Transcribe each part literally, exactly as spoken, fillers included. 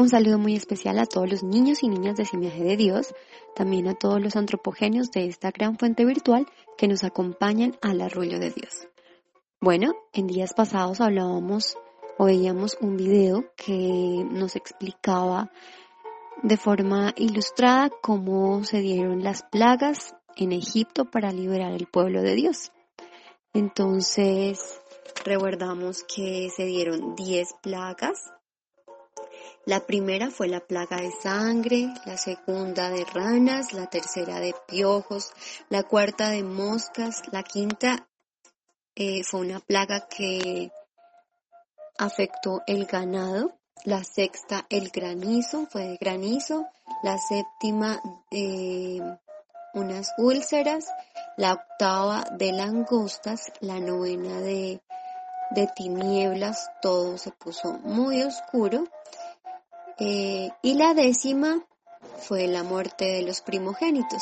Un saludo muy especial a todos los niños y niñas de Semiaje de Dios, también a todos los antropogenios de esta gran fuente virtual que nos acompañan al arroyo de Dios. Bueno, en días pasados hablábamos o veíamos un video que nos explicaba de forma ilustrada cómo se dieron las plagas en Egipto para liberar al pueblo de Dios. Entonces, recordamos que se dieron diez plagas. La primera fue la plaga de sangre, la segunda de ranas, la tercera de piojos, la cuarta de moscas, la quinta eh, fue una plaga que afectó el ganado, la sexta el granizo, fue de granizo, la séptima eh, unas úlceras, la octava de langostas, la novena de, de tinieblas, todo se puso muy oscuro. Eh, y la décima fue la muerte de los primogénitos.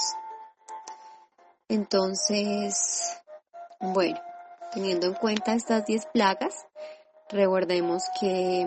Entonces, bueno, teniendo en cuenta estas diez plagas, recordemos que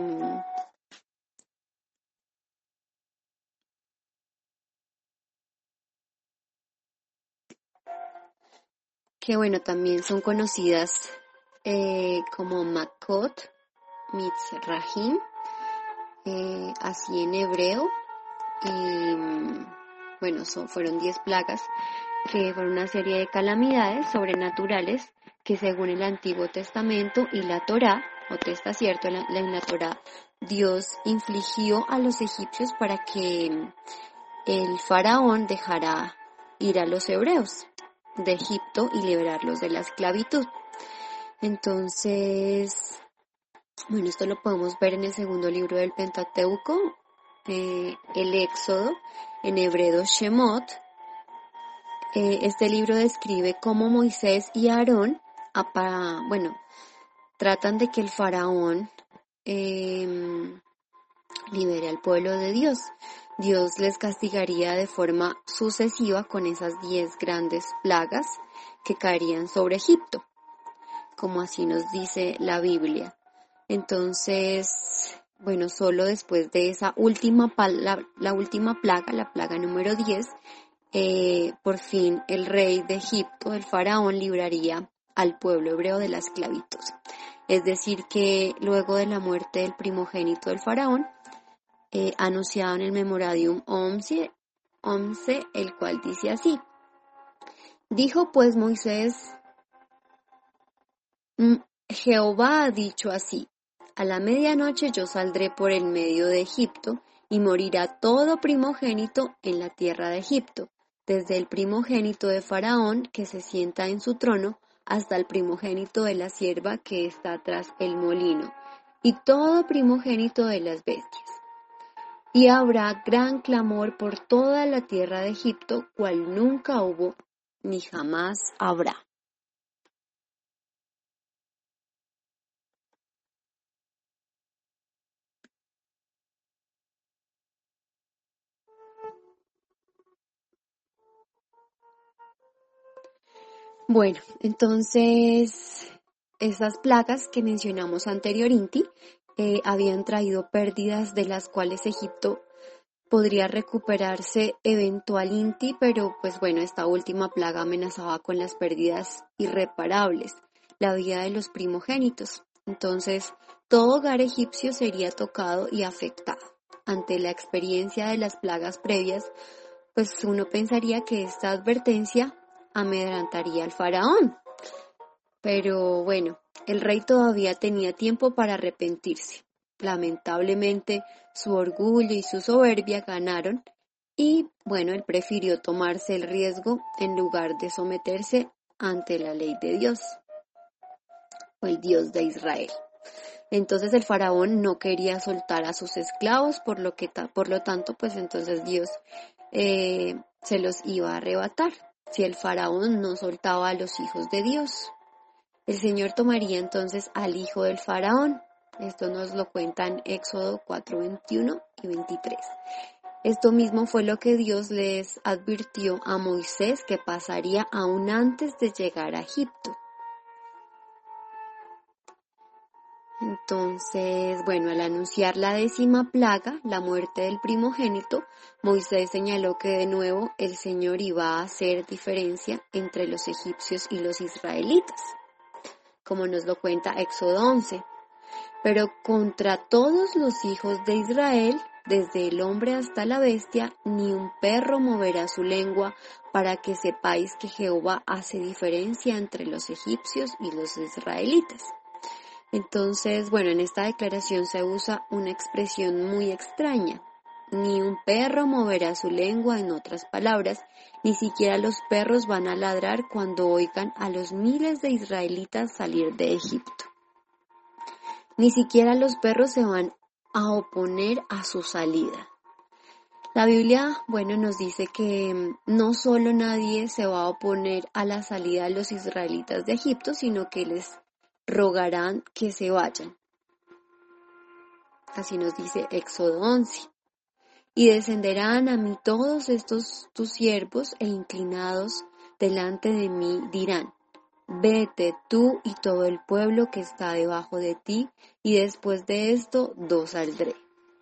que bueno, también son conocidas eh, como Makot, Mitzrahim, eh, así en hebreo. Y bueno, son, fueron diez plagas que fueron una serie de calamidades sobrenaturales que según el Antiguo Testamento y la Torá, o te está cierto, la, la, en la Torá, Dios infligió a los egipcios para que el faraón dejara ir a los hebreos de Egipto y liberarlos de la esclavitud. Entonces, bueno, esto lo podemos ver en el segundo libro del Pentateuco, eh, el Éxodo, en hebreo Shemot. Eh, este libro describe cómo Moisés y Aarón, apa, bueno, tratan de que el faraón eh, libere al pueblo de Dios. Dios les castigaría de forma sucesiva con esas diez grandes plagas que caerían sobre Egipto, como así nos dice la Biblia. Entonces, bueno, solo después de esa última, la, la última plaga, la plaga número diez, eh, por fin el rey de Egipto, el faraón, libraría al pueblo hebreo de la esclavitud. Es decir, que luego de la muerte del primogénito del faraón, eh, anunciado en el Memoradium once, once, el cual dice así: dijo pues Moisés, Jehová ha dicho así: a la medianoche yo saldré por el medio de Egipto, y morirá todo primogénito en la tierra de Egipto, desde el primogénito de Faraón que se sienta en su trono, hasta el primogénito de la sierva que está tras el molino, y todo primogénito de las bestias. Y habrá gran clamor por toda la tierra de Egipto, cual nunca hubo, ni jamás habrá. Bueno, entonces esas plagas que mencionamos anteriormente eh, habían traído pérdidas de las cuales Egipto podría recuperarse eventualmente, pero pues bueno, esta última plaga amenazaba con las pérdidas irreparables, la vida de los primogénitos. Entonces, todo hogar egipcio sería tocado y afectado. Ante la experiencia de las plagas previas, pues uno pensaría que esta advertencia amedrentaría al faraón. Pero bueno, el rey todavía tenía tiempo para arrepentirse. Lamentablemente, su orgullo y su soberbia ganaron y, bueno, él prefirió tomarse el riesgo en lugar de someterse ante la ley de Dios, o el Dios de Israel. Entonces el faraón no quería soltar a sus esclavos, por lo que por lo tanto, pues entonces Dios eh, se los iba a arrebatar si el faraón no soltaba a los hijos de Dios. El Señor tomaría entonces al hijo del faraón. Esto nos lo cuentan Éxodo cuatro, veintiuno y veintitrés. Esto mismo fue lo que Dios les advirtió a Moisés que pasaría aún antes de llegar a Egipto. Entonces, bueno, al anunciar la décima plaga, la muerte del primogénito, Moisés señaló que de nuevo el Señor iba a hacer diferencia entre los egipcios y los israelitas, como nos lo cuenta Éxodo once. Pero contra todos los hijos de Israel, desde el hombre hasta la bestia, ni un perro moverá su lengua, para que sepáis que Jehová hace diferencia entre los egipcios y los israelitas. Entonces, bueno, en esta declaración se usa una expresión muy extraña. Ni un perro moverá su lengua, en otras palabras, ni siquiera los perros van a ladrar cuando oigan a los miles de israelitas salir de Egipto. Ni siquiera los perros se van a oponer a su salida. La Biblia, bueno, nos dice que no solo nadie se va a oponer a la salida de los israelitas de Egipto, sino que les rogarán que se vayan. Así nos dice Éxodo once. Y descenderán a mí todos estos tus siervos e inclinados delante de mí dirán, vete tú y todo el pueblo que está debajo de ti, y después de esto yo saldré.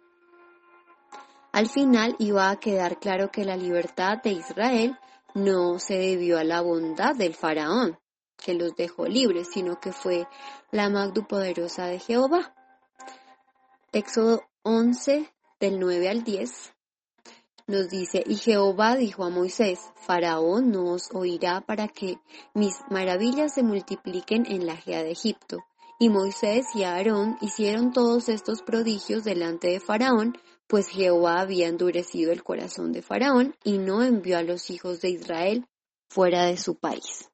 Al final iba a quedar claro que la libertad de Israel no se debió a la bondad del faraón, que los dejó libres, sino que fue la mano poderosa de Jehová. Éxodo once, del nueve al diez, nos dice, y Jehová dijo a Moisés, Faraón no os oirá para que mis maravillas se multipliquen en la gea de Egipto. Y Moisés y Aarón hicieron todos estos prodigios delante de Faraón, pues Jehová había endurecido el corazón de Faraón y no envió a los hijos de Israel fuera de su país.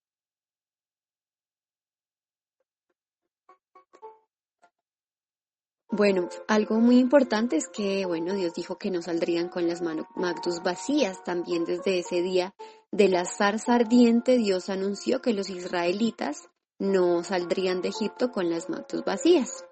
Bueno, algo muy importante es que, bueno, Dios dijo que no saldrían con las manos vacías. También desde ese día de la zarza ardiente, Dios anunció que los israelitas no saldrían de Egipto con las manos vacías.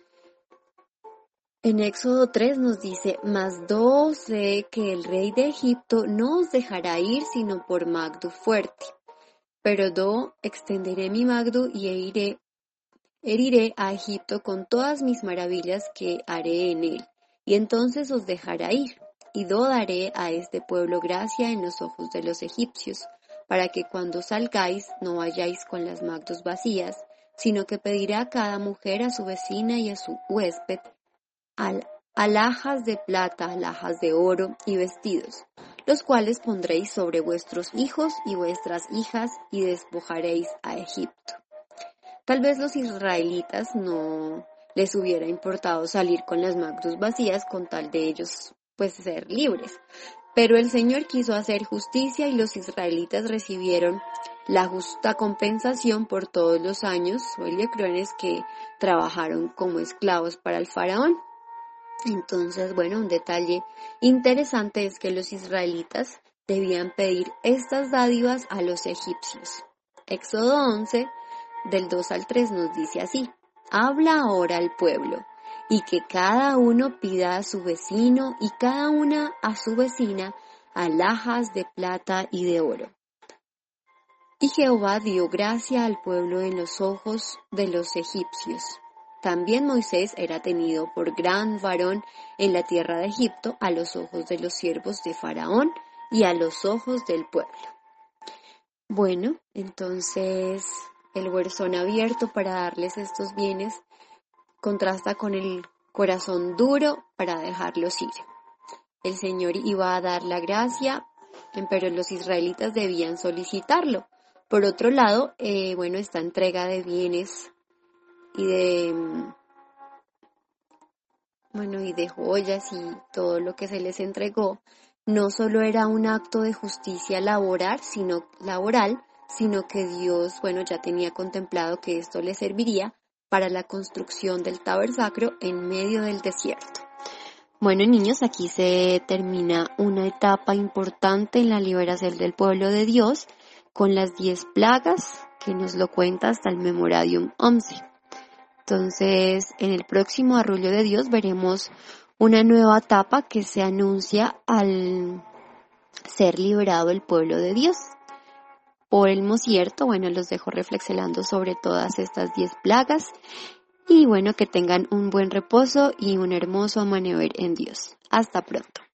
En Éxodo tres nos dice, mas yo sé que el rey de Egipto no os dejará ir sino por magdo fuerte. Pero yo extenderé mi magdo y iré Heriré a Egipto con todas mis maravillas que haré en él, y entonces os dejará ir, y yo daré a este pueblo gracia en los ojos de los egipcios, para que cuando salgáis no vayáis con las manos vacías, sino que pedirá cada mujer a su vecina y a su huésped al, alhajas de plata, alhajas de oro y vestidos, los cuales pondréis sobre vuestros hijos y vuestras hijas, y despojaréis a Egipto. Tal vez los israelitas no les hubiera importado salir con las manos vacías con tal de ellos pues ser libres. Pero el Señor quiso hacer justicia y los israelitas recibieron la justa compensación por todos los años o crueles que trabajaron como esclavos para el faraón. Entonces, bueno, un detalle interesante es que los israelitas debían pedir estas dádivas a los egipcios. Éxodo once, del dos al tres nos dice así, habla ahora al pueblo, y que cada uno pida a su vecino y cada una a su vecina alhajas de plata y de oro. Y Jehová dio gracia al pueblo en los ojos de los egipcios. También Moisés era tenido por gran varón en la tierra de Egipto a los ojos de los siervos de Faraón y a los ojos del pueblo. Bueno, entonces el corazón abierto para darles estos bienes contrasta con el corazón duro para dejarlos ir. El Señor iba a dar la gracia, pero los israelitas debían solicitarlo. Por otro lado, eh, bueno, esta entrega de bienes y de, bueno, y de joyas y todo lo que se les entregó, no solo era un acto de justicia laboral, sino, laboral, sino que Dios, bueno, ya tenía contemplado que esto le serviría para la construcción del tabernáculo en medio del desierto. Bueno, niños, aquí se termina una etapa importante en la liberación del pueblo de Dios con las diez plagas que nos lo cuenta hasta el Memoradium once. Entonces, en el próximo Arrullo de Dios veremos una nueva etapa que se anuncia al ser liberado el pueblo de Dios. Por el cierto, bueno, los dejo reflexionando sobre todas estas diez plagas Y bueno, que tengan un buen reposo y un hermoso amanecer en Dios. Hasta pronto.